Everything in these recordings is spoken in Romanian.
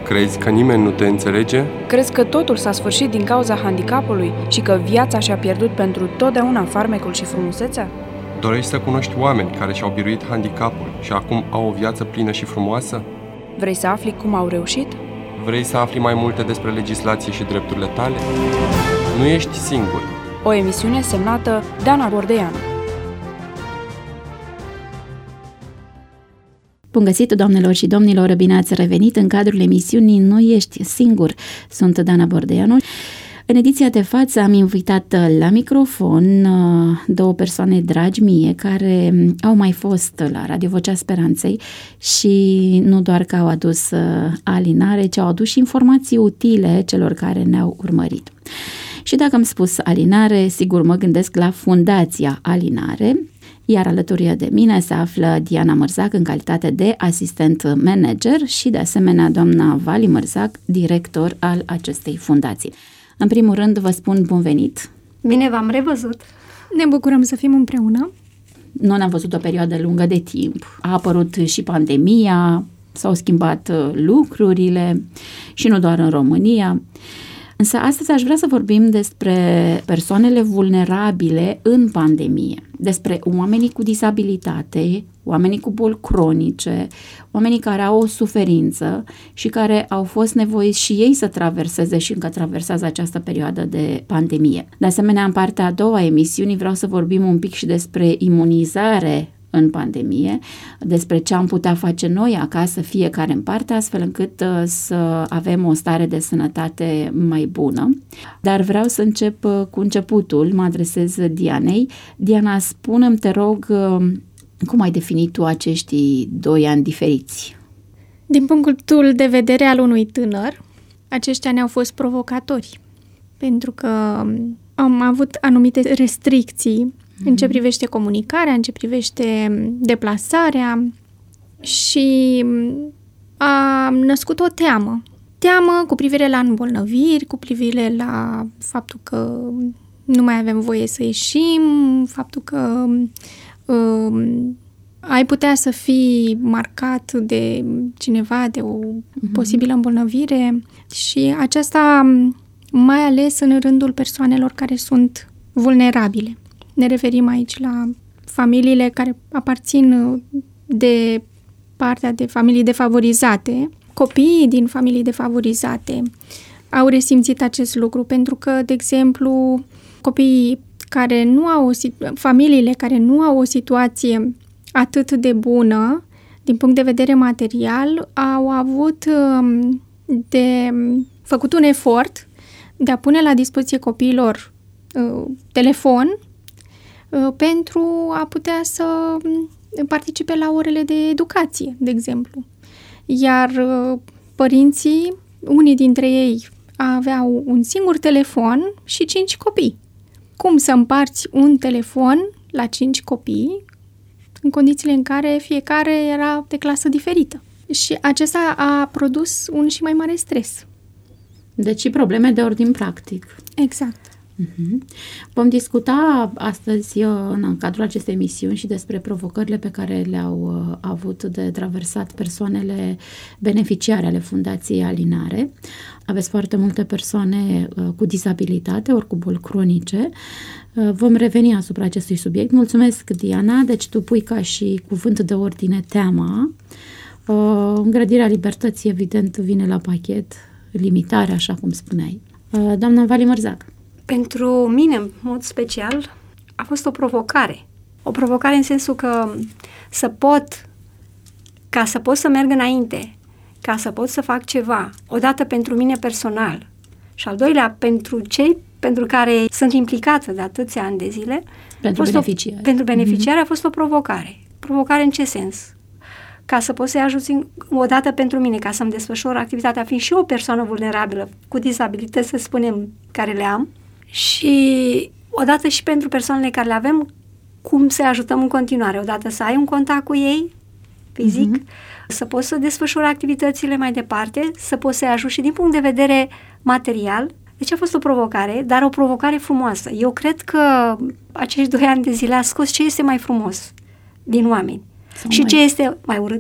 Crezi că nimeni nu te înțelege? Crezi că totul s-a sfârșit din cauza handicapului și că viața și-a pierdut pentru totdeauna farmecul și frumusețea? Dorești să cunoști oameni care și-au biruit handicapul și acum au o viață plină și frumoasă? Vrei să afli cum au reușit? Vrei să afli mai multe despre legislație și drepturile tale? Nu ești singur. O emisiune semnată Dana Bordeanu. Bun găsit, doamnelor și domnilor, bine ați revenit în cadrul emisiunii Nu ești singur. Sunt Dana Bordeanu. În ediția de față am invitat la microfon două persoane dragi mie care au mai fost la Radio Vocea Speranței și nu doar că au adus alinare, ci au adus și informații utile celor care ne-au urmărit. Și dacă am spus alinare, sigur mă gândesc la Fundația Alinare, iar alături de mine se află Diana Mărzac în calitate de asistent manager și de asemenea doamna Vali Mărzac, director al acestei fundații. În primul rând vă spun bun venit. Bine v-am revăzut. Ne bucurăm să fim împreună. Nu ne-am văzut o perioadă lungă de timp. A apărut și pandemia, s-au schimbat lucrurile și nu doar în România. Însă astăzi aș vrea să vorbim despre persoanele vulnerabile în pandemie, despre oamenii cu dizabilitate, oamenii cu boli cronice, oamenii care au o suferință și care au fost nevoiți și ei să traverseze și încă traversează această perioadă de pandemie. De asemenea, în partea a doua a emisiunii vreau să vorbim un pic și despre imunizare în pandemie, despre ce am putea face noi acasă, fiecare în parte, astfel încât să avem o stare de sănătate mai bună. Dar vreau să încep cu începutul, mă adresez Dianei. Diana, spune-mi, te rog, cum ai definit tu acești 2 ani diferiți? Din punctul de vedere al unui tânăr, aceștia ne-au fost provocatori, pentru că am avut anumite restricții în ce privește comunicarea, în ce privește deplasarea și a născut o teamă. Teamă cu privire la îmbolnăviri, cu privire la faptul că nu mai avem voie să ieșim, faptul că ai putea să fii marcat de cineva, de o posibilă îmbolnăvire și aceasta mai ales în rândul persoanelor care sunt vulnerabile. Ne referim aici la familiile care aparțin de partea de familii defavorizate. Copiii din familii defavorizate au resimțit acest lucru pentru că, de exemplu, copiii care nu au familiile care nu au o situație atât de bună din punct de vedere material au avut de făcut un efort de a pune la dispoziție copiilor telefon pentru a putea să participe la orele de educație, de exemplu. Iar părinții, unii dintre ei aveau un singur telefon și 5 copii. Cum să împarți un telefon la 5 copii în condițiile în care fiecare era de clasă diferită? Și acesta a produs un și mai mare stres. Deci și probleme de ordin practic. Exact. Vom discuta astăzi în cadrul acestei emisiuni și despre provocările pe care le-au avut de traversat persoanele beneficiare ale Fundației Alinare. Aveți foarte multe persoane cu dizabilitate, ori cu boli cronice. Vom reveni asupra acestui subiect. Mulțumesc, Diana. Deci tu pui ca și cuvânt de ordine teama. Îngrădirea libertății, evident, vine la pachet, limitarea, așa cum spuneai. Doamna Vali Mărzac. Pentru mine, în mod special, a fost o provocare. O provocare în sensul că ca să pot să merg înainte, ca să pot să fac ceva, odată pentru mine personal și al doilea pentru cei pentru care sunt implicată de atâția ani de zile, pentru beneficiari a fost o provocare. Provocare în ce sens? Ca să pot să-i ajut odată pentru mine, ca să-mi desfășor activitatea, fiind și o persoană vulnerabilă, cu dizabilități, să spunem, care le am, și odată și pentru persoanele care le avem, cum să ajutăm în continuare. Odată să ai un contact cu ei, fizic, să poți să desfășori activitățile mai departe, să poți să-i ajut și din punct de vedere material. Deci a fost o provocare, dar o provocare frumoasă. Eu cred că acești 2 ani de zile a scos ce este mai frumos din oameni și ce este mai urât.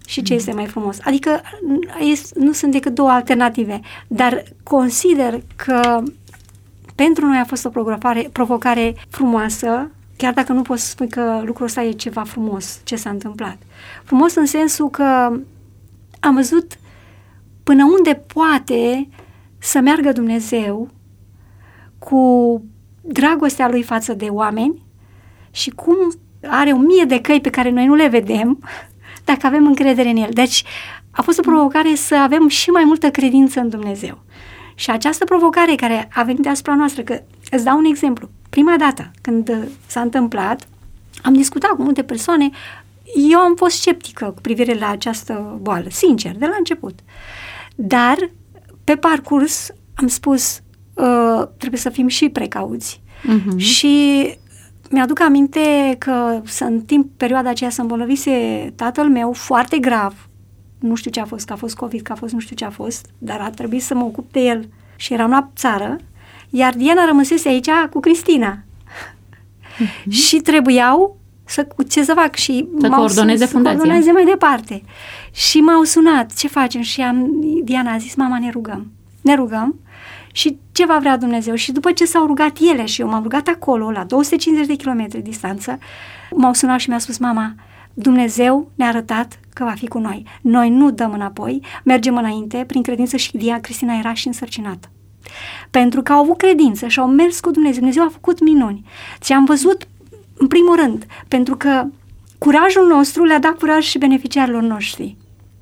și ce este mai frumos. Adică nu sunt decât două alternative, dar consider că pentru noi a fost o provocare frumoasă, chiar dacă nu poți să spui că lucrul ăsta e ceva frumos, ce s-a întâmplat. Frumos în sensul că am văzut până unde poate să meargă Dumnezeu cu dragostea Lui față de oameni și cum are 1000 de căi pe care noi nu le vedem dacă avem încredere în El. Deci a fost o provocare să avem și mai multă credință în Dumnezeu. Și această provocare care a venit deasupra noastră, că îți dau un exemplu. Prima dată când s-a întâmplat, am discutat cu multe persoane, eu am fost sceptică cu privire la această boală, sincer, de la început. Dar pe parcurs am spus, trebuie să fim și precauți. Și mi-aduc aminte că în timp perioada aceea se îmbolnăvise tatăl meu foarte grav. Nu știu ce a fost, că a fost COVID, că a fost nu știu ce a fost, dar a trebuit să mă ocup de el și eram la țară, iar Diana rămăsese aici cu Cristina. Și trebuiau ce să fac? Și să coordoneze fundația. Să coordoneze mai departe. Și m-au sunat, ce facem? Și Diana a zis, mama, ne rugăm și ce va vrea Dumnezeu. Și după ce s-au rugat ele și eu m-am rugat acolo, la 250 de kilometri distanță, m-au sunat și mi-au spus, mama, Dumnezeu ne-a arătat că va fi cu noi. Noi nu dăm înapoi, mergem înainte prin credință și Cristina era și însărcinată. Pentru că au avut credință și au mers cu Dumnezeu. Dumnezeu a făcut minuni. Și am văzut, în primul rând, pentru că curajul nostru le-a dat curaj și beneficiarilor noștri.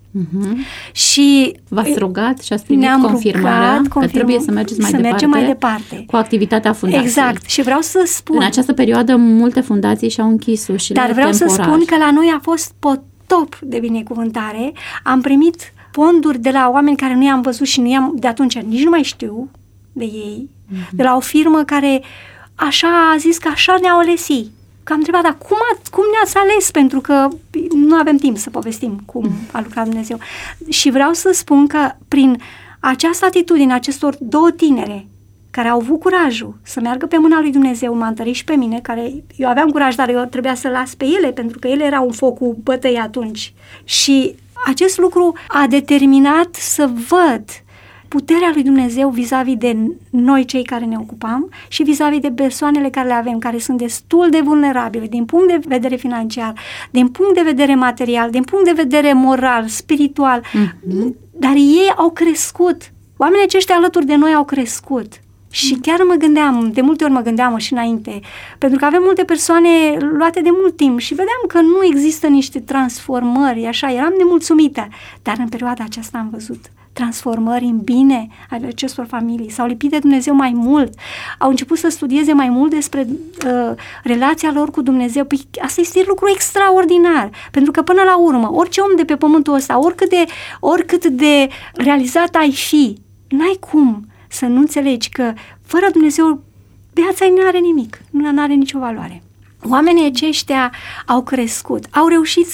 Și v-ați rugat și ați primit confirmarea că trebuie să mergeți mai departe cu activitatea fundației. Exact. Și vreau să spun... În această perioadă multe fundații și-au închis ușile temporar. Dar vreau să spun că la noi a fost potop de binecuvântare. Am primit fonduri de la oameni care nu i-am văzut și de atunci nici nu mai știu de ei. De la o firmă care așa a zis că așa ne-au ales. Că am întrebat, dar cum ne-ați ales? Pentru că nu avem timp să povestim cum a lucrat Dumnezeu. Și vreau să spun că prin această atitudine acestor două tinere care au avut curajul să meargă pe mâna lui Dumnezeu, m-a întărit și pe mine, care eu aveam curaj, dar eu trebuia să las pe ele, pentru că ele erau în focul bătăii atunci. Și acest lucru a determinat să văd puterea lui Dumnezeu vis-a-vis de noi cei care ne ocupam și vis-a-vis de persoanele care le avem, care sunt destul de vulnerabile din punct de vedere financiar, din punct de vedere material, din punct de vedere moral, spiritual, dar ei au crescut. Oamenii aceștia alături de noi au crescut. Și chiar de multe ori mă gândeam și înainte, pentru că avem multe persoane luate de mult timp și vedeam că nu există niște transformări, așa, eram nemulțumită, dar în perioada aceasta am văzut transformări în bine ale acestor familii, s-au lipit de Dumnezeu mai mult, au început să studieze mai mult despre relația lor cu Dumnezeu. Păi asta este lucru extraordinar, pentru că până la urmă, orice om de pe pământul ăsta, oricât de realizat ai fi, n-ai cum să nu înțelegi că fără Dumnezeu viața nu are nimic, nu are nicio valoare. Oamenii aceștia au crescut, au reușit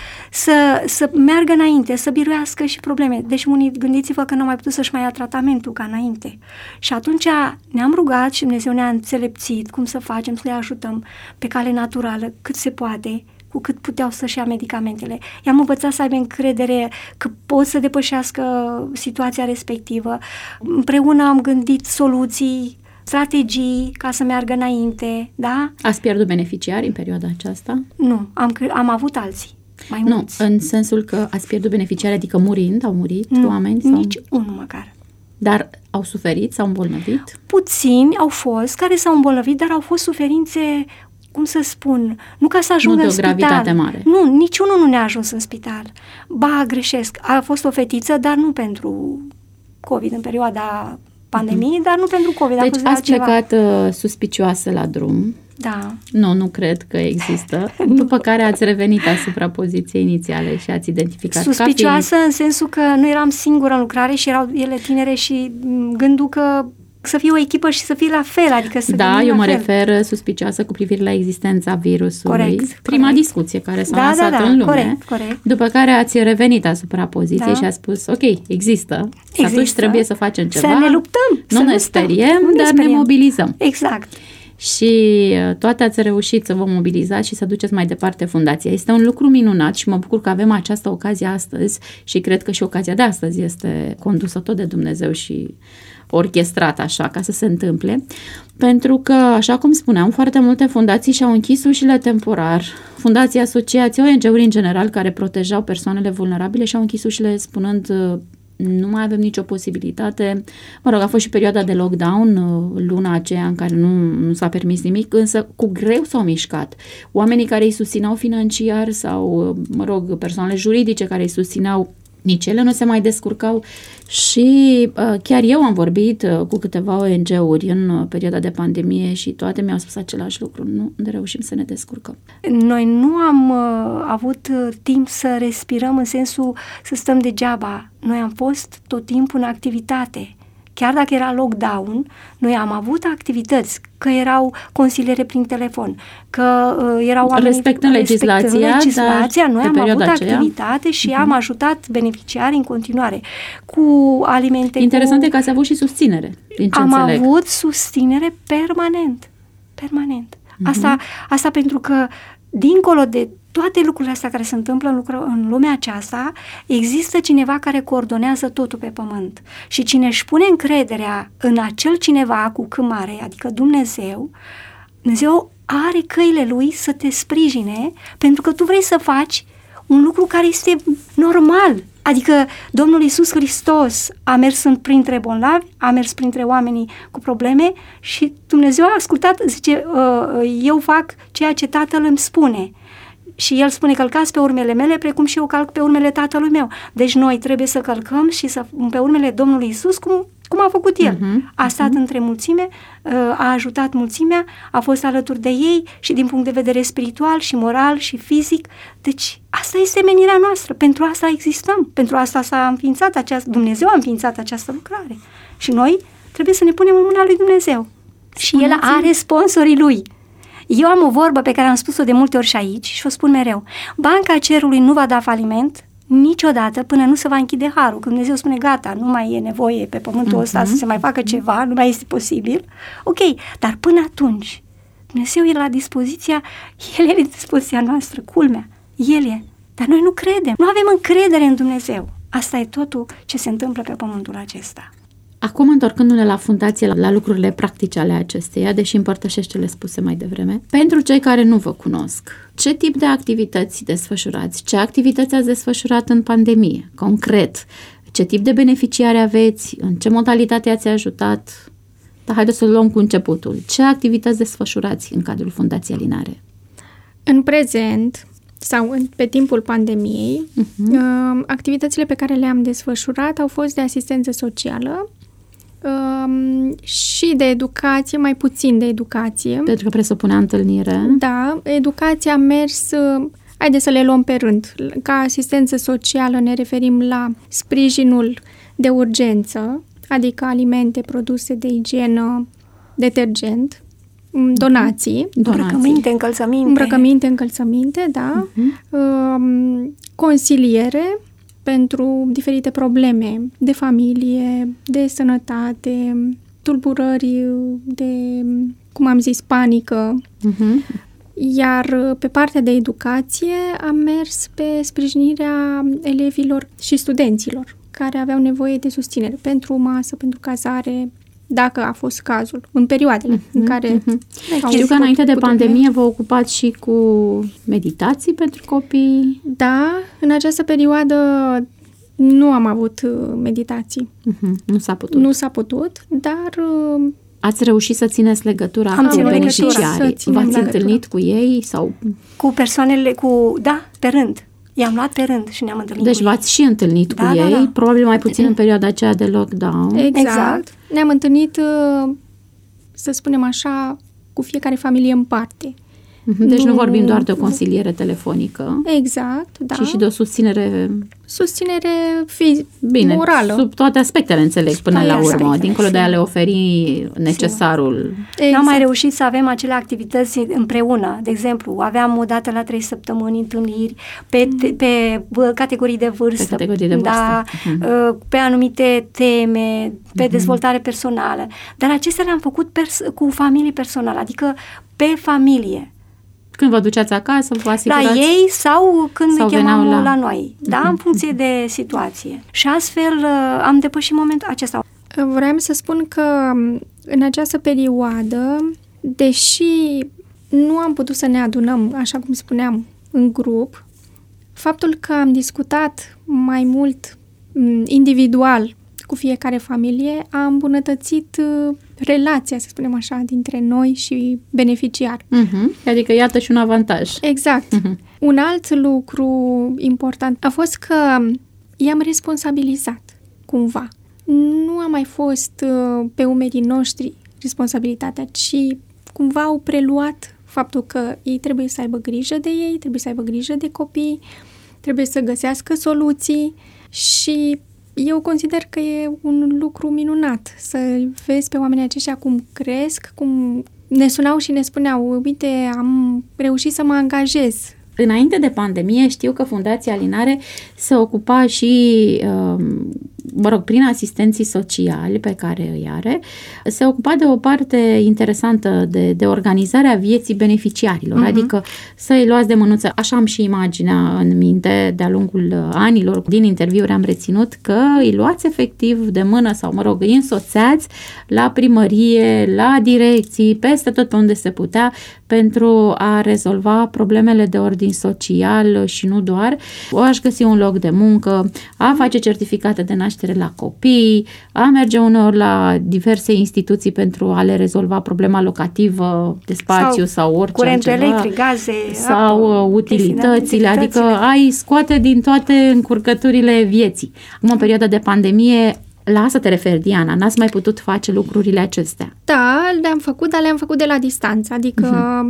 să meargă înainte, să biruiască și probleme. Deci unii, gândiți-vă că n-au mai putut să-și mai ia tratamentul ca înainte. Și atunci ne-am rugat și Dumnezeu ne-a înțelepțit cum să facem, să le ajutăm pe cale naturală, cât se poate, cu cât puteau să-și ia medicamentele. I-am învățat să aibă încredere că pot să depășească situația respectivă. Împreună am gândit soluții, strategii ca să meargă înainte, da? Ați pierdut beneficiari în perioada aceasta? Nu, am avut alții, mai mulți. Nu, în sensul că ați pierdut beneficiari, adică au murit oameni? Sau... nici unul măcar. Dar au suferit, s-au îmbolnăvit? Puțini au fost care s-au îmbolnăvit, dar au fost suferințe, cum să spun, nu ca să ajungă în spital. Nu de o gravitate mare. Nu, niciunul nu ne-a ajuns în spital. Ba, greșesc, a fost o fetiță, dar nu pentru COVID în perioada pandemiei, dar nu pentru COVID. Deci ați plecat suspicioasă la drum. Da. Nu cred că există. După care ați revenit asupra poziției inițiale și ați identificat suspicioasă în sensul că nu eram singură în lucrare și erau ele tinere și gândul că să fie o echipă și să fie la fel, adică să eu mă refer suspicioasă cu privire la existența virusului. Corect. Prima discuție care s-a lansat în lume. Corect. După care ați revenit asupra poziției și a spus, ok, există. Și atunci trebuie să facem ceva. Să ne luptăm. Nu ne speriem, dar ne mobilizăm. Exact. și toate ați reușit să vă mobilizați și să duceți mai departe fundația. Este un lucru minunat și mă bucur că avem această ocazie astăzi și cred că și ocazia de astăzi este condusă tot de Dumnezeu și orchestrată așa ca să se întâmple, pentru că, așa cum spuneam, foarte multe fundații și-au închis ușile temporar. Fundații, asociații, ONG-uri în general care protejau persoanele vulnerabile și-au închis ușile spunând nu mai avem nicio posibilitate. Mă rog, a fost și perioada de lockdown, luna aceea în care nu s-a permis nimic, însă cu greu s-au mișcat. Oamenii care îi susțineau financiar sau, mă rog, persoanele juridice care îi susțineau, nici ele nu se mai descurcau și chiar eu am vorbit cu câteva ONG-uri în perioada de pandemie și toate mi-au spus același lucru, nu reușim să ne descurcăm. Noi nu am avut timp să respirăm în sensul să stăm degeaba. Noi am fost tot timpul în activitate. Chiar dacă era lockdown, noi am avut activități, că erau consiliere prin telefon, că erau oameni respectând legislația, noi am avut activitate și am ajutat beneficiarii în continuare cu alimente. Interesant e că ați avut și susținere, din ce înțeleg. Am avut susținere permanent. Asta pentru că dincolo de toate lucrurile astea care se întâmplă în lumea aceasta, există cineva care coordonează totul pe pământ. Și cine își pune încrederea în acel cineva cu C mare, adică Dumnezeu are căile Lui să te sprijine, pentru că tu vrei să faci un lucru care este normal. Adică Domnul Iisus Hristos a mers printre bolnavi, a mers printre oamenii cu probleme și Dumnezeu a ascultat, zice, eu fac ceea ce Tatăl îmi spune. Și El spune, călcați pe urmele mele, precum și eu calc pe urmele Tatălui meu. Deci noi trebuie să călcăm și pe urmele Domnului Iisus cum a făcut El. A stat între mulțime, a ajutat mulțimea, a fost alături de ei și din punct de vedere spiritual și moral și fizic. Deci asta este menirea noastră, pentru asta existăm, pentru asta Dumnezeu a înființat această lucrare. Și noi trebuie să ne punem în mâna lui Dumnezeu. Și El are sponsorii Lui. Eu am o vorbă pe care am spus-o de multe ori și aici și o spun mereu. Banca cerului nu va da faliment niciodată până nu se va închide harul. Când Dumnezeu spune gata, nu mai e nevoie pe pământul ăsta să se mai facă ceva, nu mai este posibil. Ok, dar până atunci Dumnezeu e la dispoziția, El e la dispoziția noastră, culmea, El e. Dar noi nu credem, nu avem încredere în Dumnezeu. Asta e totul ce se întâmplă pe pământul acesta. Acum, întorcându-ne la fundație, la lucrurile practice ale acesteia, deși împărtășești cele spuse mai devreme, pentru cei care nu vă cunosc, ce tip de activități desfășurați? Ce activități ați desfășurat în pandemie, concret? Ce tip de beneficiari aveți? În ce modalitate ați ajutat? Dar haideți să luăm cu începutul. Ce activități desfășurați în cadrul Fundației Alinare? În prezent, sau pe timpul pandemiei, activitățile pe care le-am desfășurat au fost de asistență socială, și de educație, mai puțin de educație. Pentru că presupunea întâlnire. Da, educația a mers, haideți să le luăm pe rând. Ca asistență socială ne referim la sprijinul de urgență, adică alimente, produse de igienă, detergent, donații. Îmbrăcăminte, încălțăminte, da. Consiliere pentru diferite probleme de familie, de sănătate, tulburări de, cum am zis, panică. Iar pe partea de educație am mers pe sprijinirea elevilor și studenților care aveau nevoie de susținere pentru masă, pentru cazare, dacă a fost cazul, în perioadele în care... Știu că înainte de pandemie vă ocupați și cu meditații pentru copii. Da, în această perioadă nu am avut meditații. Nu s-a putut. Dar... Ați reușit să țineți legătura cu beneficiarii? V-ați întâlnit cu ei? Sau? Cu persoanele, pe rând. I-am luat pe rând și ne-am întâlnit Deci v-ați și întâlnit cu ei, probabil mai puțin în perioada aceea de lockdown. Exact. Ne-am întâlnit, să spunem așa, cu fiecare familie în parte. Deci nu vorbim doar de o consiliere telefonică. Exact, da. Ci și de o susținere... Susținere morală. Sub toate aspectele, înțeleg, până la urmă, aspectele, dincolo de a le oferi necesarul. Exact. N-am mai reușit să avem acele activități împreună. De exemplu, aveam o dată la 3 săptămâni întâlniri pe categorii de vârstă. Pe categorii de vârstă. Da, pe anumite teme, pe dezvoltare personală. Dar acestea le-am făcut cu familii personale, adică pe familie. Când vă duceați acasă, vă asigurați? La ei sau când sau ne chemam la noi, da, în funcție de situație. Și astfel am depășit momentul acesta. Vreau să spun că în această perioadă, deși nu am putut să ne adunăm, așa cum spuneam, în grup, faptul că am discutat mai mult individual cu fiecare familie a îmbunătățit relația, să spunem așa, dintre noi și beneficiar. Adică iată și un avantaj. Exact. Un alt lucru important a fost că i-am responsabilizat cumva. Nu a mai fost pe umerii noștri responsabilitatea, ci cumva au preluat faptul că ei trebuie să aibă grijă de ei, trebuie să aibă grijă de copii, trebuie să găsească soluții și eu consider că e un lucru minunat să vezi pe oamenii aceștia cum cresc, cum ne sunau și ne spuneau, uite, am reușit să mă angajez. Înainte de pandemie știu că Fundația Alinare se ocupa și, prin asistenții sociali pe care îi are, se ocupa de o parte interesantă de organizarea vieții beneficiarilor, adică să-i luați de mânuță. Așa am și imaginea în minte de-a lungul anilor. Din interviuri am reținut că îi luați efectiv de mână sau, îi însoțeați la primărie, la direcții, peste tot pe unde se putea, pentru a rezolva problemele de ordin social și nu doar. A-și găsi un loc de muncă, a face certificate de naștere la copii, a merge uneori la diverse instituții pentru a le rezolva problema locativă de spațiu sau orice curent altceva. electric, gaze, sau apă, utilitățile, adică ai scoate din toate încurcăturile vieții. Acum, în perioada de pandemie, la asta te referi, Diana, n-ați mai putut face lucrurile acestea? Da, le-am făcut, dar le-am făcut de la distanță, adică...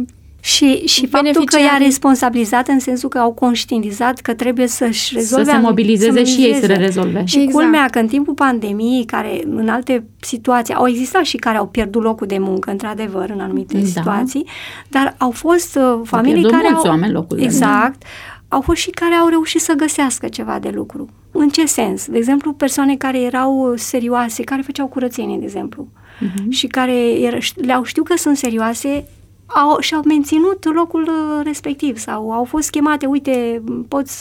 Și faptul că i-a responsabilizat în sensul că au conștientizat că trebuie să-și rezolve... Să se mobilizeze și ei să le rezolve. Și culmea că în timpul pandemiei, care în alte situații, au existat și care au pierdut locul de muncă, într-adevăr, în anumite situații, dar au fost familii care au... oameni locul de muncă. Exact. Au fost și care au reușit să găsească ceva de lucru. În ce sens? De exemplu, persoane care erau serioase, care făceau curățenie, de exemplu, și care le-au știut că sunt serioase, și-au menținut locul respectiv sau au fost chemate, uite, poți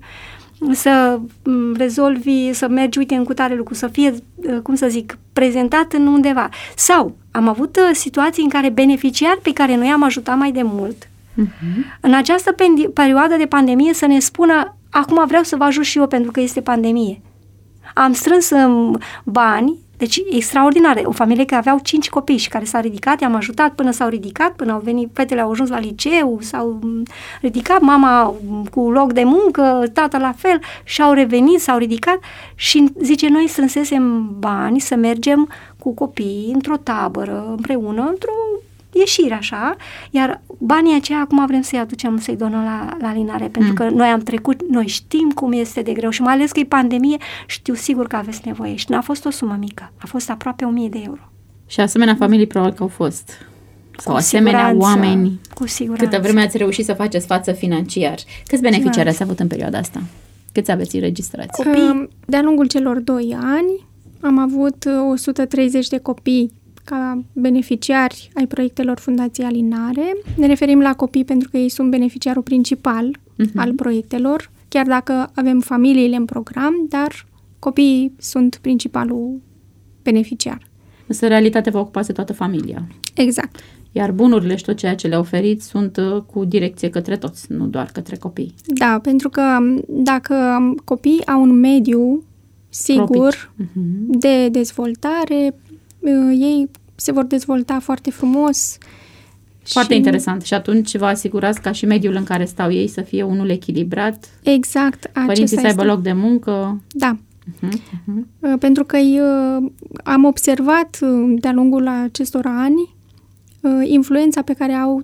să rezolvi, să mergi, uite, în cutare lucru, să fie, cum să zic, prezentat în undeva. Sau am avut situații în care beneficiari pe care noi am ajutat mai de mult, în această perioadă de pandemie, să ne spună, acum vreau să vă ajut și eu pentru că este pandemie. Am strâns bani, deci extraordinare, o familie care aveau 5 copii și care s-a ridicat, i-am ajutat până s-au ridicat, până au venit, fetele au ajuns la liceu, s-au ridicat, mama cu loc de muncă, tata la fel, și-au revenit, s-au ridicat și zice, noi strânsesem bani să mergem cu copiii într-o tabără, împreună, într-o ieșire așa, iar banii aceia acum vrem să-i aducem, să-i donăm la Alinare, pentru că noi am trecut, noi știm cum este de greu și mai ales că e pandemie, știu sigur că aveți nevoie și n-a fost o sumă mică, a fost aproape 1000 de euro. Și asemenea familii probabil că au fost. Sau cu asemenea oameni. Cu siguranță. Câtă vreme ați reușit să faceți față financiar. Câți beneficiari ați avut în perioada asta? Câți aveți înregistrați? Copii? De-a lungul celor 2 ani am avut 130 de copii ca beneficiari ai proiectelor Fundației Alinare. Ne referim la copii pentru că ei sunt beneficiarul principal al proiectelor, chiar dacă avem familiile în program, dar copiii sunt principalul beneficiar. Însă, în realitate, vă ocupați de toată familia. Exact. Iar bunurile și tot ceea ce le oferiți sunt cu direcție către toți, nu doar către copii. Da, pentru că dacă copiii au un mediu sigur de dezvoltare, ei se vor dezvolta foarte frumos. Foarte interesant. Și atunci vă asigurați ca și mediul în care stau ei să fie unul echilibrat. Exact. Părinții să aibă loc de muncă. Da. Pentru că am observat de-a lungul acestor ani influența pe care au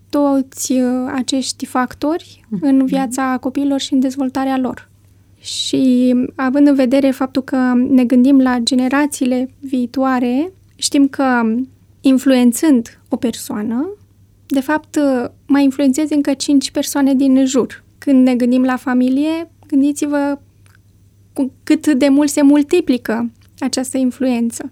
toți acești factori în viața copiilor și în dezvoltarea lor. Și având în vedere faptul că ne gândim la generațiile viitoare, știm că influențând o persoană, de fapt mai influențezi încă 5 persoane din jur. Când ne gândim la familie, gândiți-vă cu cât de mult se multiplică această influență.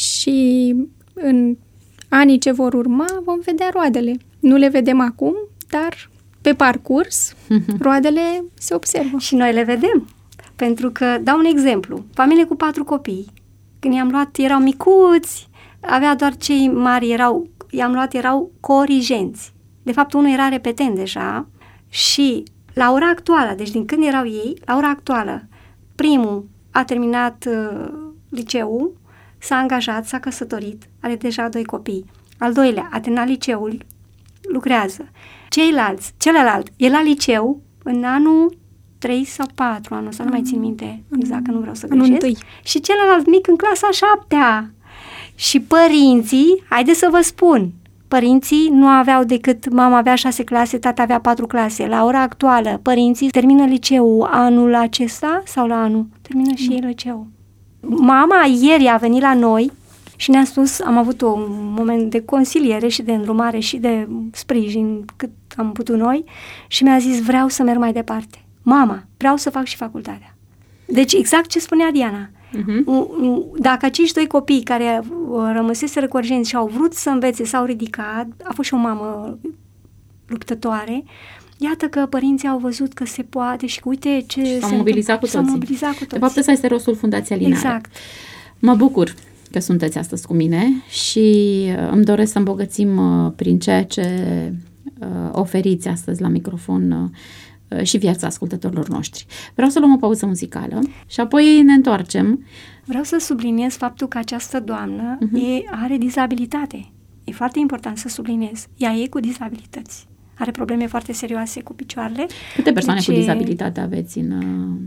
Și în anii ce vor urma vom vedea roadele. Nu le vedem acum, dar pe parcurs roadele se observă. Și noi le vedem. Pentru că, dau un exemplu, familie cu 4 copii. Când i-am luat, erau micuți, avea doar cei mari, erau corigenți. De fapt, unul era repetent deja și la ora actuală, deci din când erau ei, la ora actuală, primul a terminat liceul, s-a angajat, s-a căsătorit, are deja 2 copii. Al doilea a terminat liceul, lucrează. Celălalt e la liceu în anul 3 sau 4, anul ăsta, nu mai țin minte exact, că nu vreau să greșesc. Și celălalt mic în clasa 7-a. Și părinții, haideți să vă spun, părinții nu aveau decât, mama avea 6 clase, tata avea 4 clase. La ora actuală, părinții termină liceul anul acesta sau la anul? Termină și ei liceul. Mama ieri a venit la noi și ne-a spus, am avut un moment de consiliere și de îndrumare și de sprijin cât am putut noi și mi-a zis, vreau să merg mai departe. Mama, vreau să fac și facultatea. Deci exact ce spunea Diana. Dacă acești 2 copii care rămăseseră corigenți și au vrut să învețe, s-au ridicat, a fost și o mamă luptătoare, iată că părinții au văzut că se poate și că uite ce s-au mobilizat cu toții. De fapt, ăsta este rostul Fundației Alinare. Exact. Mă bucur că sunteți astăzi cu mine și îmi doresc să îmbogățim prin ceea ce oferiți astăzi la microfon și viața ascultătorilor noștri. Vreau să luăm o pauză muzicală și apoi ne întoarcem. Vreau să subliniez faptul că această doamnă are dizabilitate. E foarte important să subliniez. Ea e cu dizabilități. Are probleme foarte serioase cu picioarele. Câte persoane cu dizabilitate aveți în...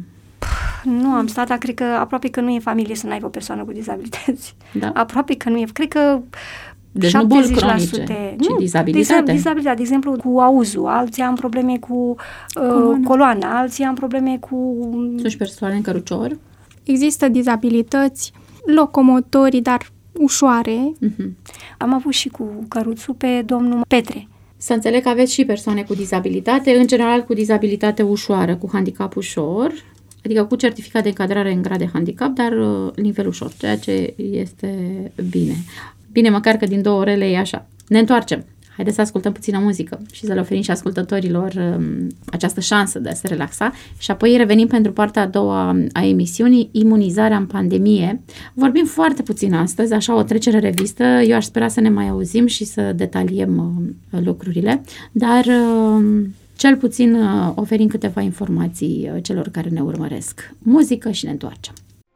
Nu am stat, dar cred că aproape că nu e familie să n-aibă o persoană cu dizabilități. Da. Aproape că nu e. Cred că deci 70%. Nu boli cronice, ci dizabilitate. Dizabilitate. De exemplu, cu auzul, alții am probleme cu coloana, alții am probleme cu... Sunt și persoane în cărucior? Există dizabilități locomotorii, dar ușoare. Am avut și cu căruțul pe domnul Petre. Să înțeleg că aveți și persoane cu dizabilitate, în general cu dizabilitate ușoară, cu handicap ușor, adică cu certificat de încadrare în grad de handicap, dar nivel ușor, ceea ce este bine. Bine, măcar că din 2 orele e așa. Ne întoarcem. Haideți să ascultăm puțină muzică și să le oferim și ascultătorilor această șansă de a se relaxa și apoi revenim pentru partea a doua a emisiunii, imunizarea în pandemie. Vorbim foarte puțin astăzi, așa o trecere revistă. Eu aș spera să ne mai auzim și să detaliem lucrurile, dar cel puțin oferim câteva informații celor care ne urmăresc. Muzică și ne întoarcem.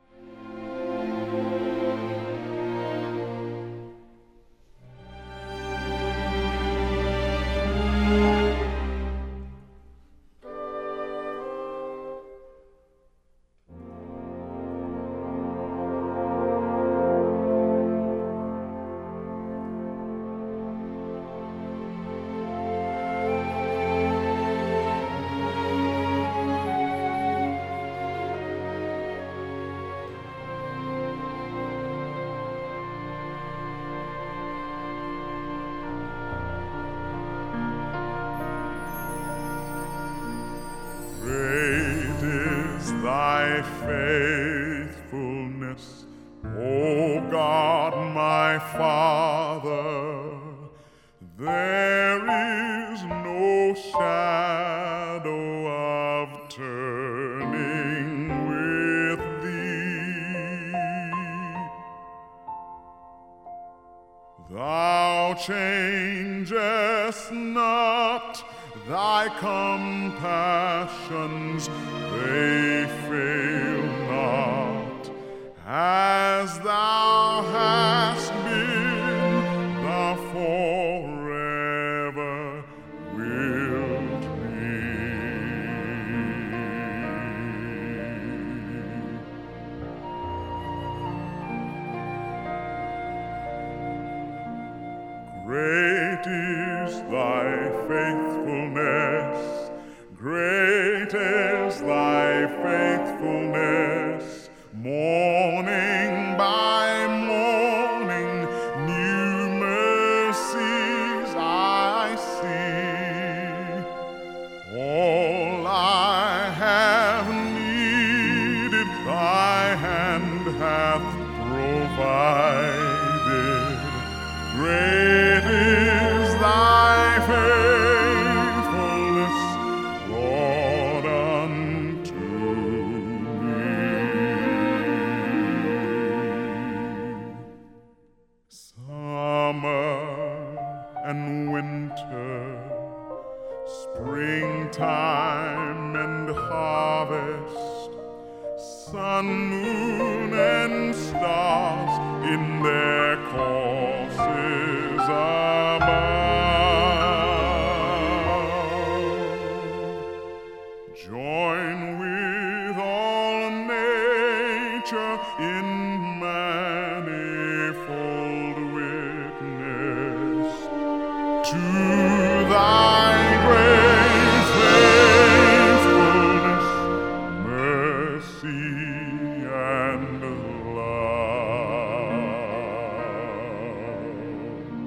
Faithfulness, O God, my Father, there is no shadow of turning with Thee. Thou changest not, Thy compassions, they fail not, as Thou hast been, Thou forever wilt be. Great Great is thy faithfulness, great is thy faithfulness, morning by morning, new mercies I see. All I have needed, thy hand hath provided. Great is thy faithfulness, Lord, unto me. Summer and winter, springtime and harvest, sun, moon, and stars in their courses above. Join with all nature in manifold witness to thy great faithfulness, mercy, and love.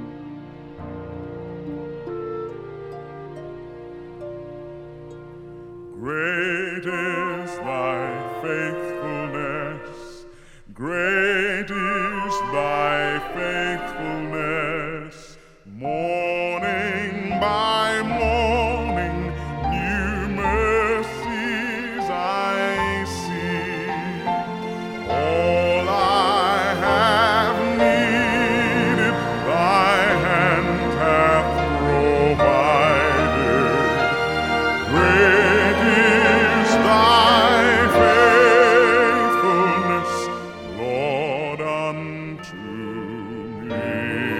Great is thy faithfulness, great is thy faithfulness, morning by morning, new mercies I see. All I have needed, thy hand hath provided. Great is thy faithfulness, Lord, unto me.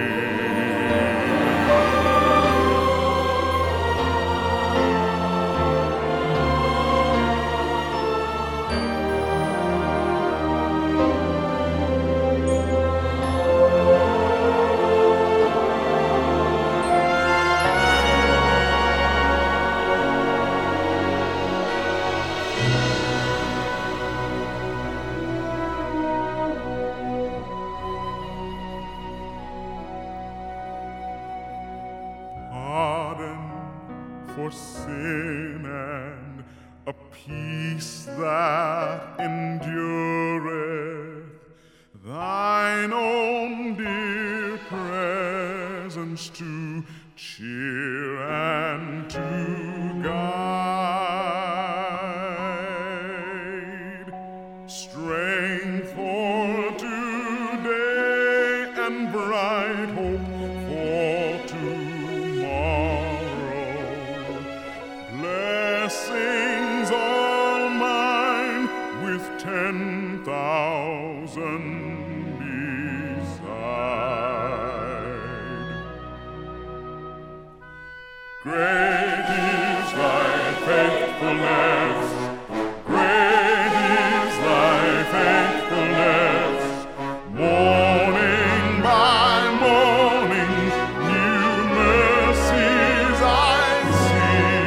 Pardon for sin and a peace that endureth, thine own dear presence to cheer and to guide, strength for today and bright hope for tomorrow, blessings all mine with 10,000 beside. Great is thy faithfulness, great is thy faithfulness, morning by morning, new mercies I see.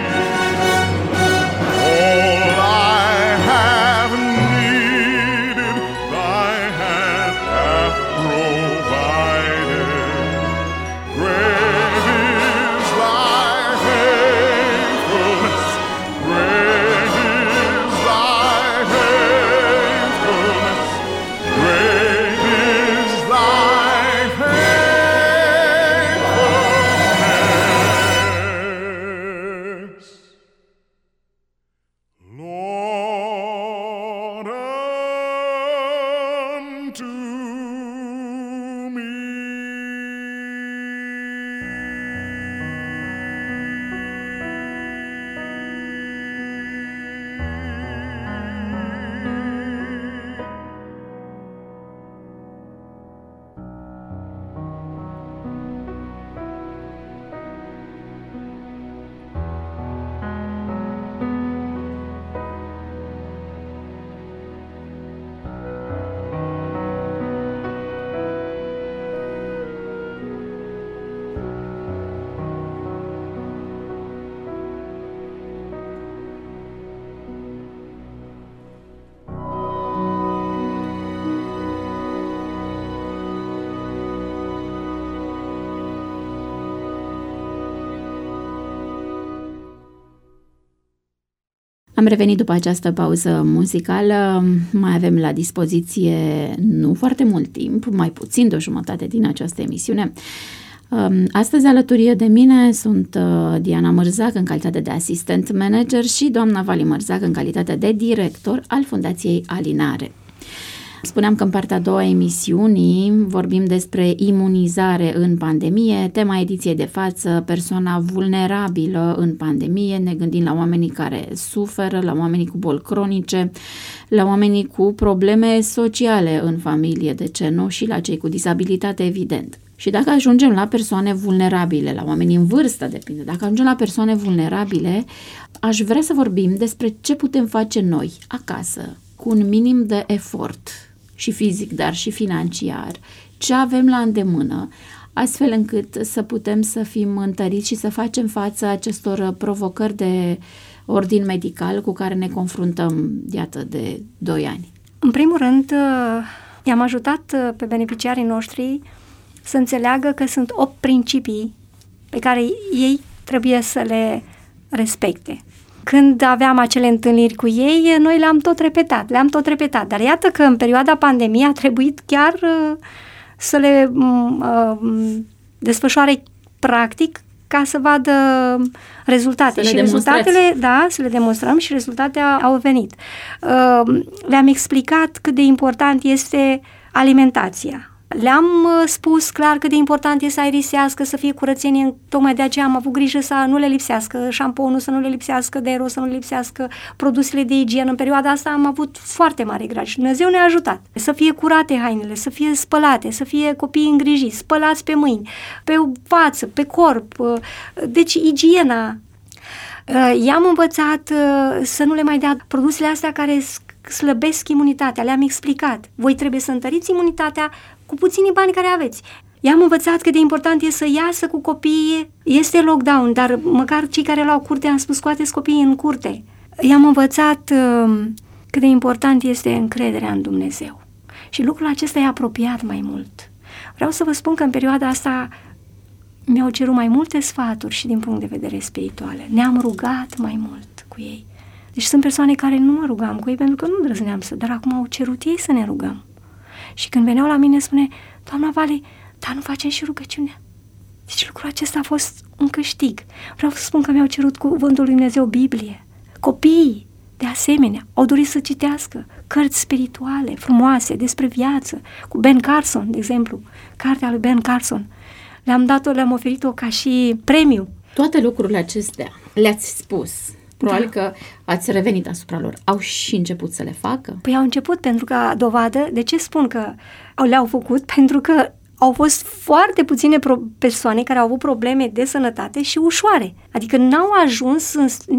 All I have needed, thy hand hath provided. Great is thy faithfulness, great Am revenit după această pauză muzicală, mai avem la dispoziție nu foarte mult timp, mai puțin de o jumătate din această emisiune. Astăzi alături de mine sunt Diana Mărzac în calitate de asistent manager și doamna Vali Mărzac în calitate de director al Fundației Alinare. Spuneam că în partea a doua a emisiunii vorbim despre imunizare în pandemie, tema ediției de față, persoana vulnerabilă în pandemie, ne gândim la oamenii care suferă, la oamenii cu boli cronice, la oamenii cu probleme sociale în familie, de ce nu, și la cei cu dizabilitate, evident. Și dacă ajungem la persoane vulnerabile, la oameni în vârstă, depinde, dacă ajungem la persoane vulnerabile, aș vrea să vorbim despre ce putem face noi, acasă, cu un minim de efort, și fizic, dar și financiar, ce avem la îndemână, astfel încât să putem să fim întăriți și să facem față acestor provocări de ordin medical cu care ne confruntăm, iată, de 2 ani. În primul rând, i-am ajutat pe beneficiarii noștri să înțeleagă că sunt 8 principii pe care ei trebuie să le respecte. Când aveam acele întâlniri cu ei, noi le-am tot repetat. Dar iată că în perioada pandemiei a trebuit chiar să le desfășoare practic ca să vadă rezultate. Și rezultatele, da, să le demonstrăm și rezultatele au venit. Le-am explicat cât de important este alimentația. Le-am spus clar cât de important este să aerisească, să fie curățenie, tocmai de aceea am avut grijă să nu le lipsească șamponul, să nu le lipsească Dero, să nu le lipsească produsele de igienă. În perioada asta am avut foarte mare grijă și Dumnezeu ne-a ajutat. Să fie curate hainele, să fie spălate, să fie copiii îngrijiți, spălați pe mâini, pe față, pe corp. Deci igiena. I-am învățat să nu le mai dea produsele astea care slăbesc imunitatea. Le-am explicat. Voi trebuie să întăriți imunitatea cu puținii bani care aveți. I-am învățat cât de important e să iasă cu copiii. Este lockdown, dar măcar cei care l-au curte, am spus, scoateți copiii în curte. I-am învățat cât de important este încrederea în Dumnezeu. Și lucrul acesta i-a apropiat mai mult. Vreau să vă spun că în perioada asta mi-au cerut mai multe sfaturi și din punct de vedere spiritual. Ne-am rugat mai mult cu ei. Deci sunt persoane care nu mă rugam cu ei pentru că nu îndrăzneam dar acum au cerut ei să ne rugăm. Și când veneau la mine spune, doamna Vali, dar nu facem și rugăciunea? Deci lucrul acesta a fost un câștig. Vreau să spun că mi-au cerut cuvântul lui Dumnezeu, Biblie. Copiii, de asemenea, au dorit să citească cărți spirituale, frumoase, despre viață, cu Ben Carson, de exemplu, cartea lui Ben Carson. Le-am oferit-o ca și premiu. Toate lucrurile acestea le-ați spus. Probabil că ați revenit asupra lor. Au și început să le facă? Păi au început, pentru că dovadă, de ce spun că le-au făcut? Pentru că au fost foarte puține persoane care au avut probleme de sănătate și ușoare. Adică n-au ajuns,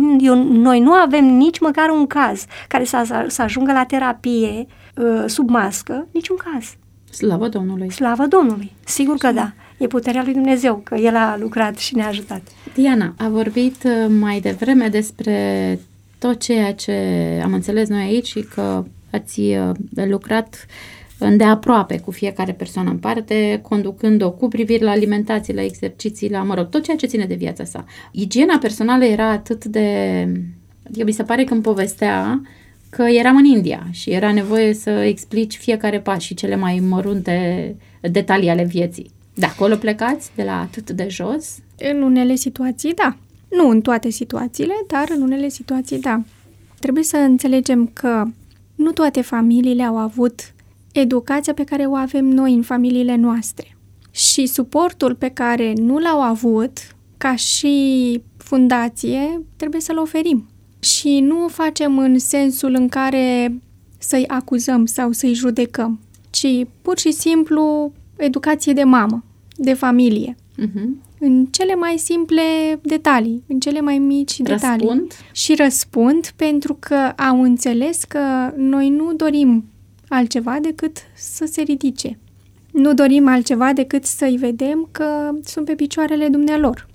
noi nu avem nici măcar un caz care să ajungă la terapie sub mască, niciun caz. Slavă Domnului! Slavă Domnului! Sigur că da. E puterea lui Dumnezeu, că El a lucrat și ne-a ajutat. Diana, a vorbit mai devreme despre tot ceea ce am înțeles noi aici și că ați lucrat îndeaproape cu fiecare persoană în parte, conducând-o cu privire la alimentație, la exerciții, la, tot ceea ce ține de viața sa. Igiena personală era atât de... Adică mi se pare că îmi povestea că eram în India și era nevoie să explici fiecare pas și cele mai mărunte detalii ale vieții. De acolo plecați? De la atât de jos? În unele situații, da. Nu în toate situațiile, dar în unele situații, da. Trebuie să înțelegem că nu toate familiile au avut educația pe care o avem noi în familiile noastre. Și suportul pe care nu l-au avut, ca și fundație, trebuie să-l oferim. Și nu o facem în sensul în care să-i acuzăm sau să-i judecăm, ci pur și simplu educație de mamă, de familie. În cele mai simple detalii, în cele mai mici detalii. Răspund? Și răspund pentru că au înțeles că noi nu dorim altceva decât să se ridice. Nu dorim altceva decât să-i vedem că sunt pe picioarele dumnealor.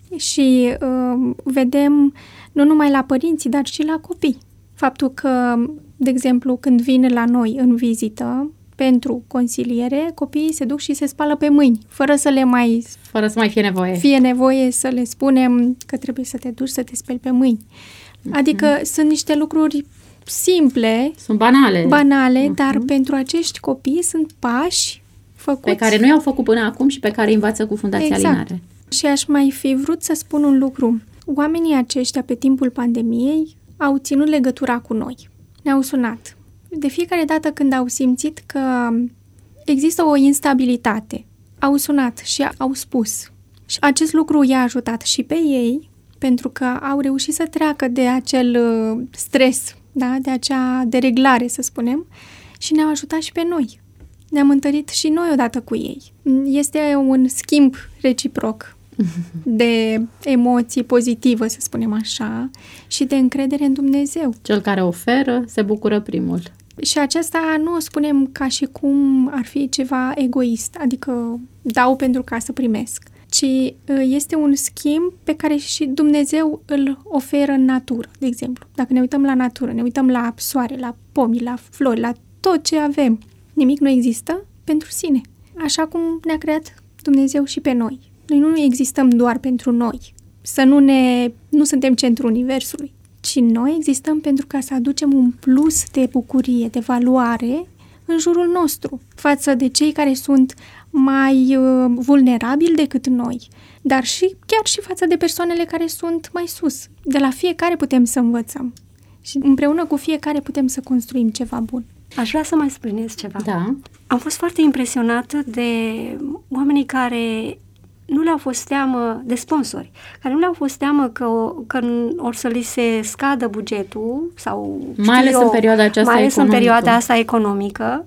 Și vedem nu numai la părinți, dar și la copii. Faptul că, de exemplu, când vin la noi în vizită pentru consiliere, copiii se duc și se spală pe mâini, fără să mai fie nevoie. Fie nevoie să le spunem că trebuie să te duci să te speli pe mâini. Adică sunt niște lucruri simple, sunt banale, dar pentru acești copii sunt pași făcuți. Pe care nu i-au făcut până acum și pe care îi învață cu Fundația Alinare. Și aș mai fi vrut să spun un lucru. Oamenii aceștia pe timpul pandemiei au ținut legătura cu noi. Ne-au sunat. De fiecare dată când au simțit că există o instabilitate, au sunat și au spus. Și acest lucru i-a ajutat și pe ei, pentru că au reușit să treacă de acel stres, da? De acea dereglare, să spunem, și ne-au ajutat și pe noi. Ne-am întărit și noi odată cu ei. Este un schimb reciproc de emoții pozitivă, să spunem așa, și de încredere în Dumnezeu. Cel care oferă se bucură primul. Și aceasta nu o spunem ca și cum ar fi ceva egoist, adică dau pentru ca să primesc, ci este un schimb pe care și Dumnezeu îl oferă în natură, de exemplu. Dacă ne uităm la natură, ne uităm la soare, la pomi, la flori, la tot ce avem, nimic nu există pentru sine. Așa cum ne-a creat Dumnezeu și pe noi. Noi nu existăm doar pentru noi, nu suntem centrul universului, ci noi existăm pentru ca să aducem un plus de bucurie, de valoare în jurul nostru, față de cei care sunt mai vulnerabili decât noi, dar chiar și față de persoanele care sunt mai sus. De la fiecare putem să învățăm și împreună cu fiecare putem să construim ceva bun. Aș vrea să mai spuneți ceva. Da. Am fost foarte impresionată de oamenii care nu le-au fost teamă de sponsori, care nu le-au fost teamă că or să li se scadă bugetul sau mai ales în perioada asta economică.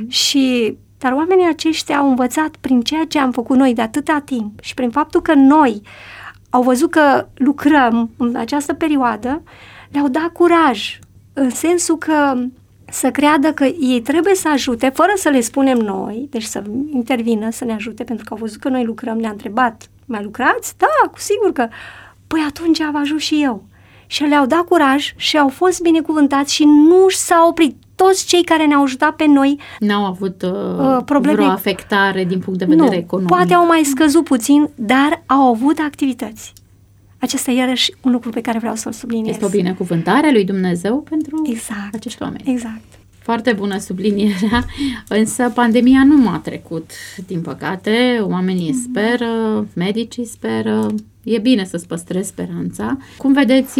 Dar oamenii aceștia au învățat prin ceea ce am făcut noi de atâta timp și prin faptul că noi au văzut că lucrăm în această perioadă, le-au dat curaj, în sensul că să creadă că ei trebuie să ajute, fără să le spunem noi, deci să intervină, să ne ajute, pentru că au văzut că noi lucrăm, le-a întrebat, mai lucrați? Da, cu sigur că. Păi atunci am ajuns și eu. Și le-au dat curaj și au fost binecuvântați și nu s-au oprit. Toți cei care ne-au ajutat pe noi n-au avut probleme, vreo afectare din punct de vedere economic. Poate au mai scăzut puțin, dar au avut activități. Acesta e iarăși un lucru pe care vreau să-l subliniez. Este o binecuvântare a lui Dumnezeu pentru acești oameni. Exact. Foarte bună sublinierea, însă pandemia nu a trecut, din păcate. Oamenii speră, medicii speră, e bine să-ți păstrezi speranța. Cum vedeți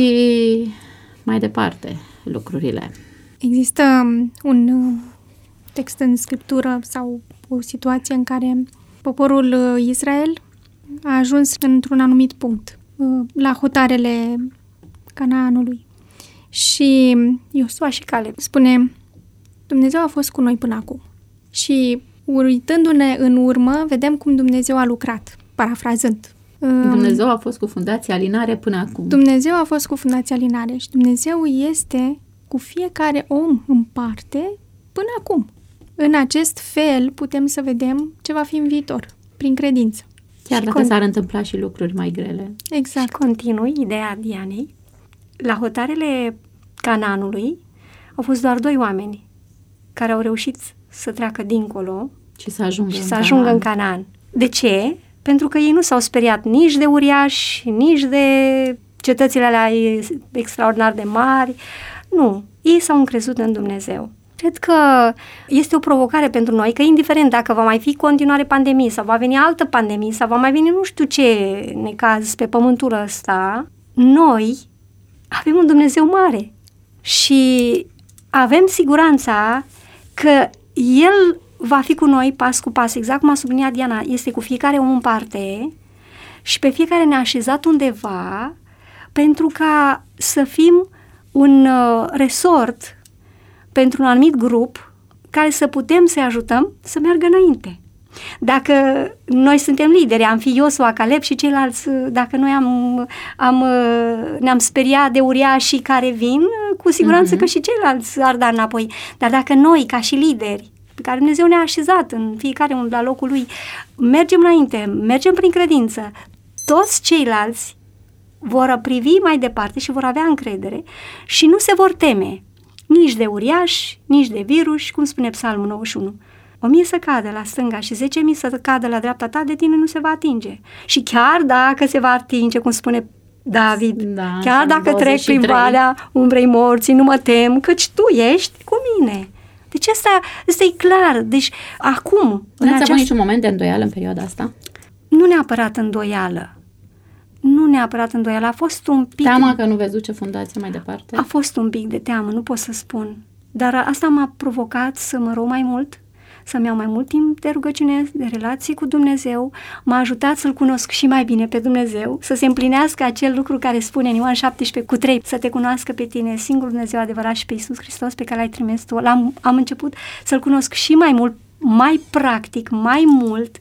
mai departe lucrurile? Există un text în Scriptură sau o situație în care poporul Israel a ajuns într-un anumit punct, la hotarele Canaanului. Și Iosua și Caleb spune: Dumnezeu a fost cu noi până acum. Și uitându-ne în urmă, vedem cum Dumnezeu a lucrat, parafrazând. Dumnezeu a fost cu Fundația Alinare până acum. Dumnezeu a fost cu Fundația Alinare și Dumnezeu este cu fiecare om în parte până acum. În acest fel putem să vedem ce va fi în viitor, prin credință. Chiar dacă s-ar întâmpla și lucruri mai grele. Exact. Și continui ideea Dianei. La hotarele Canaanului au fost doar 2 oameni care au reușit să treacă dincolo și să ajungă în Canaan. De ce? Pentru că ei nu s-au speriat nici de uriași, nici de cetățile alea extraordinar de mari. Nu, ei s-au încrezut în Dumnezeu. Cred că este o provocare pentru noi, că indiferent dacă va mai fi continuare pandemie sau va veni altă pandemie sau va mai veni nu știu ce necaz pe pământul ăsta, noi avem un Dumnezeu mare și avem siguranța că El va fi cu noi pas cu pas, exact cum a subliniat Diana, este cu fiecare om în parte și pe fiecare ne-a așezat undeva pentru ca să fim un resort pentru un anumit grup care să putem să-i ajutăm să meargă înainte. Dacă noi suntem lideri, am fi Iosua, Caleb și ceilalți, dacă noi ne-am speriat de uriașii care vin, cu siguranță că și ceilalți ar da înapoi. Dar dacă noi, ca și lideri, pe care Dumnezeu ne-a așezat în fiecare unul la locul lui, mergem înainte, mergem prin credință, toți ceilalți vor privi mai departe și vor avea încredere și nu se vor teme nici de uriași, nici de virus, cum spune Psalmul 91. 1000 să cadă la stânga și 10.000 să cadă la dreapta ta, de tine nu se va atinge. Și chiar dacă se va atinge, cum spune David, Da, chiar în dacă trec prin 23. valea umbrei morții, nu mă tem, căci tu ești cu mine. Deci asta e clar. Deci acum... N-ați avut niciun moment de îndoială în perioada asta? Nu neapărat îndoială. A fost un pic... Teama că nu veți duce fundația mai departe? A fost un pic de teamă, nu pot să spun. Dar asta m-a provocat să mă rog mai mult, să-mi iau mai mult timp de rugăciune, de relații cu Dumnezeu. M-a ajutat să-L cunosc și mai bine pe Dumnezeu, să se împlinească acel lucru care spune în Ioan 17:3, să te cunoască pe tine, singurul Dumnezeu adevărat, și pe Iisus Hristos pe care l-ai trimis tu. Am început să-L cunosc și mai mult, mai practic, mai mult,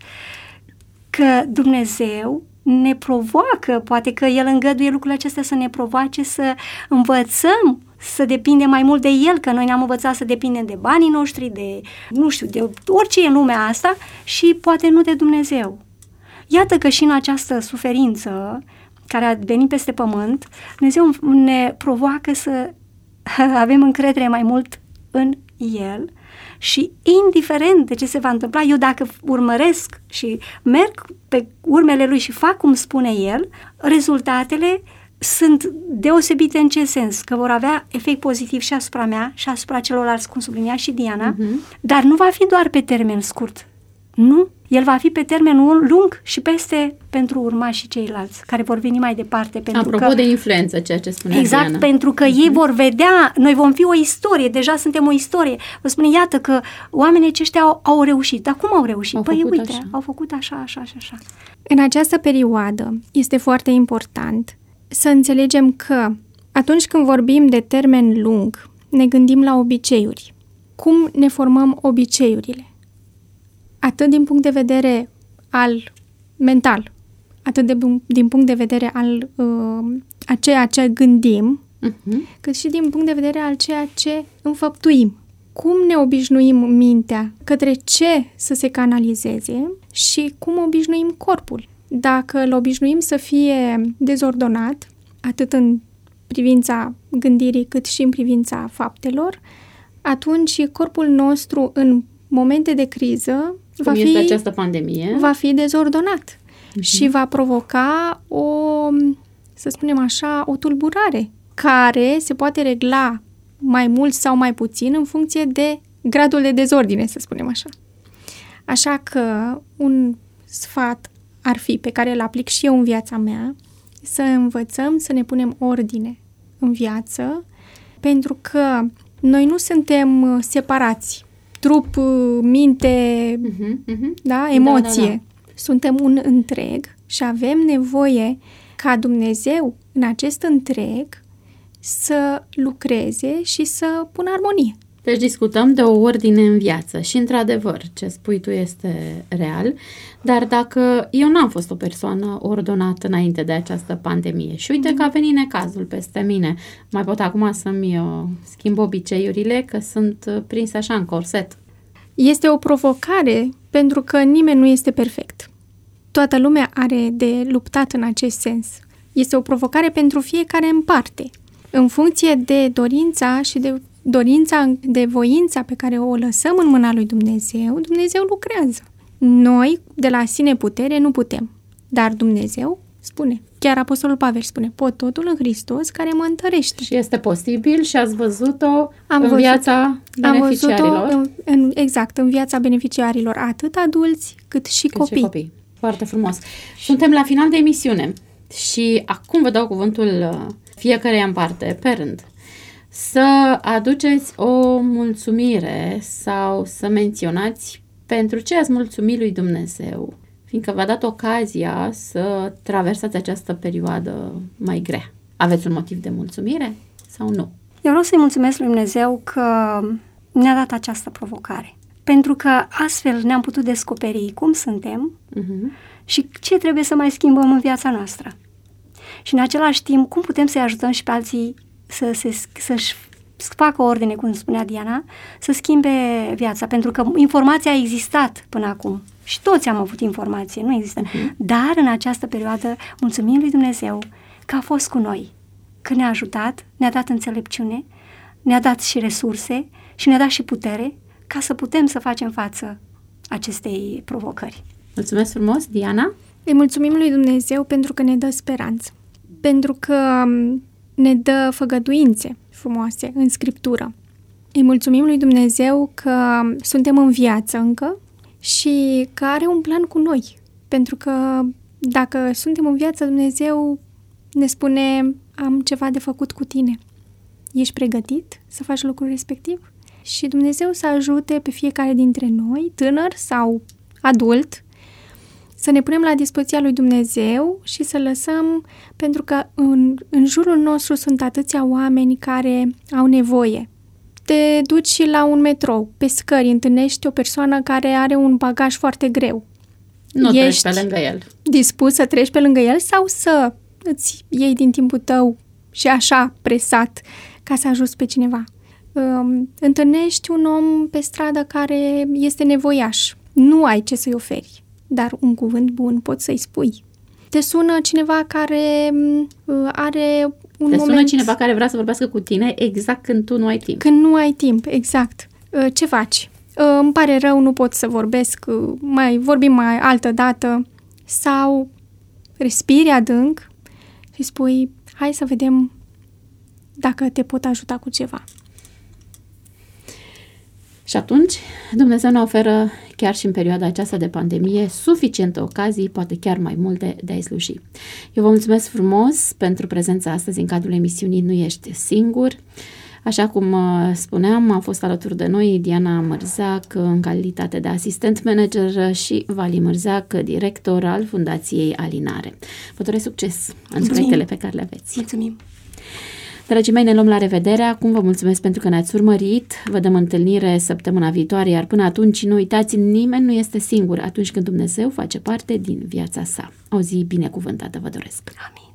că Dumnezeu ne provoacă, poate că El îngăduie lucrurile acestea să ne provoace să învățăm să depindem mai mult de El, că noi ne-am învățat să depindem de banii noștri, de, nu știu, de orice e în lumea asta și poate nu de Dumnezeu. Iată că și în această suferință care a venit peste pământ, Dumnezeu ne provoacă să avem încredere mai mult în El și indiferent de ce se va întâmpla, eu dacă urmăresc și merg pe urmele Lui și fac cum spune El, rezultatele sunt deosebite în ce sens? Că vor avea efect pozitiv și asupra mea și asupra celorlalți, cum sublinia și Diana, dar nu va fi doar pe termen scurt. Nu, el va fi pe termen lung și peste pentru urmașii ceilalți, care vor veni mai departe. Apropo de influență, ceea ce spunea exact, Diana. pentru că ei vor vedea, noi vom fi o istorie, deja suntem o istorie. Vă spune, iată că oamenii aceștia au reușit. Dar cum au reușit? Au făcut așa. În această perioadă este foarte important să înțelegem că atunci când vorbim de termen lung, ne gândim la obiceiuri. Cum ne formăm obiceiurile? Atât din punct de vedere al mental, atât din punct de vedere al a ceea ce gândim, cât și din punct de vedere al ceea ce înfăptuim. Cum ne obișnuim mintea, către ce să se canalizeze și cum obișnuim corpul. Dacă îl obișnuim să fie dezordonat, atât în privința gândirii cât și în privința faptelor, atunci corpul nostru în momente de criză această pandemie, va fi dezordonat și va provoca să spunem așa, o tulburare care se poate regla mai mult sau mai puțin în funcție de gradul de dezordine, să spunem așa. Așa că un sfat ar fi, pe care îl aplic și eu în viața mea, să învățăm să ne punem ordine în viață, pentru că noi nu suntem separați. Trup, minte, da, emoție. Da. Suntem un întreg și avem nevoie ca Dumnezeu în acest întreg să lucreze și să pună armonie. Deci discutăm de o ordine în viață și, într-adevăr, ce spui tu este real, dar dacă eu n-am fost o persoană ordonată înainte de această pandemie și uite că a venit necazul peste mine, mai pot acum să-mi schimb obiceiurile, că sunt prinsă așa în corset. Este o provocare pentru că nimeni nu este perfect. Toată lumea are de luptat în acest sens. Este o provocare pentru fiecare în parte, în funcție de dorința și de voința pe care o lăsăm în mâna lui Dumnezeu. Dumnezeu lucrează. Noi, de la sine putere, nu putem. Dar Dumnezeu spune, chiar Apostolul Pavel spune, pot totul în Hristos care mă întărește. Și este posibil și ați văzut-o în viața beneficiarilor? Exact, în viața beneficiarilor, atât adulți cât și copii. Foarte frumos. Suntem la final de emisiune și acum vă dau cuvântul fiecăreia în parte, pe rând. Să aduceți o mulțumire sau să menționați pentru ce ați mulțumit lui Dumnezeu, fiindcă v-a dat ocazia să traversați această perioadă mai grea. Aveți un motiv de mulțumire sau nu? Eu vreau să-i mulțumesc lui Dumnezeu că ne-a dat această provocare, pentru că astfel ne-am putut descoperi cum suntem și ce trebuie să mai schimbăm în viața noastră. Și în același timp, cum putem să-i ajutăm și pe alții să-și facă ordine, cum spunea Diana, să schimbe viața, pentru că informația a existat până acum și toți am avut informație, nu există. Dar în această perioadă, mulțumim lui Dumnezeu că a fost cu noi, că ne-a ajutat, ne-a dat înțelepciune, ne-a dat și resurse și ne-a dat și putere ca să putem să facem față acestei provocări. Mulțumesc frumos, Diana! Îi mulțumim lui Dumnezeu pentru că ne dă speranță. pentru că ne dă făgăduințe frumoase în Scriptură. Îi mulțumim lui Dumnezeu că suntem în viață încă și că are un plan cu noi. Pentru că dacă suntem în viață, Dumnezeu ne spune: am ceva de făcut cu tine. Ești pregătit să faci lucrul respectiv? Și Dumnezeu să ajute pe fiecare dintre noi, tânăr sau adult, să ne punem la dispoziția lui Dumnezeu și să lăsăm, pentru că în jurul nostru sunt atâția oameni care au nevoie. Te duci și la un metrou, pe scări, întâlnești o persoană care are un bagaj foarte greu. Nu treci pe lângă el. Dispus să treci pe lângă el sau să îți iei din timpul tău și așa presat ca să ajuți pe cineva. Întâlnești un om pe stradă care este nevoiaș. Nu ai ce să-i oferi, dar un cuvânt bun poți să-i spui. Te sună cineva care are un moment... Te sună cineva care vrea să vorbească cu tine exact când tu nu ai timp. Când nu ai timp, exact. Ce faci? Îmi pare rău, nu pot să vorbesc, vorbim mai altă dată. Sau respiri adânc și spui: hai să vedem dacă te pot ajuta cu ceva. Și atunci Dumnezeu ne oferă, chiar și în perioada aceasta de pandemie, suficiente ocazii, poate chiar mai multe, de a-i sluji. Eu vă mulțumesc frumos pentru prezența astăzi în cadrul emisiunii Nu ești singur. Așa cum spuneam, a fost alături de noi Diana Mărzac în calitate de asistent manager și Vali Mărzac, director al Fundației Alinare. Vă doresc succes în proiectele pe care le aveți. Mulțumim! Dragii mei, ne luăm la revedere. Acum vă mulțumesc pentru că ne-ați urmărit. Vă dăm întâlnire săptămâna viitoare, iar până atunci nu uitați, nimeni nu este singur atunci când Dumnezeu face parte din viața sa. O zi binecuvântată vă doresc! Amin!